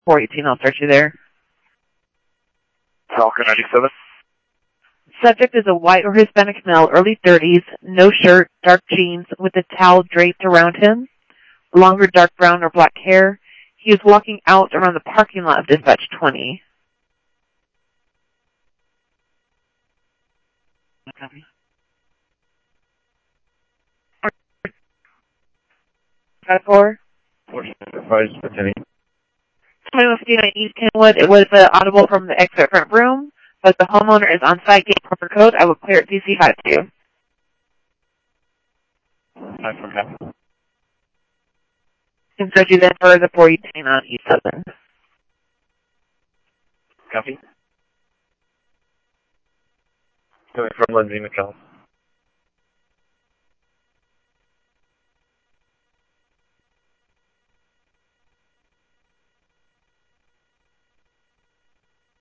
418, I'll start you there. Falcon 97. Subject is a white or Hispanic male, early 30s, no shirt, dark jeans, with a towel draped around him, longer dark brown or black hair. He is walking out around the parking lot of Dispatch 20. Copy. 5-4. 2159 East Kenwood. It was audible from the exit front room, but the homeowner is on site getting proper code. I will clear it DC 5-2. 5-4. And so you then for the 418 on East Southern. Copy. Coming from Lindsay McCall.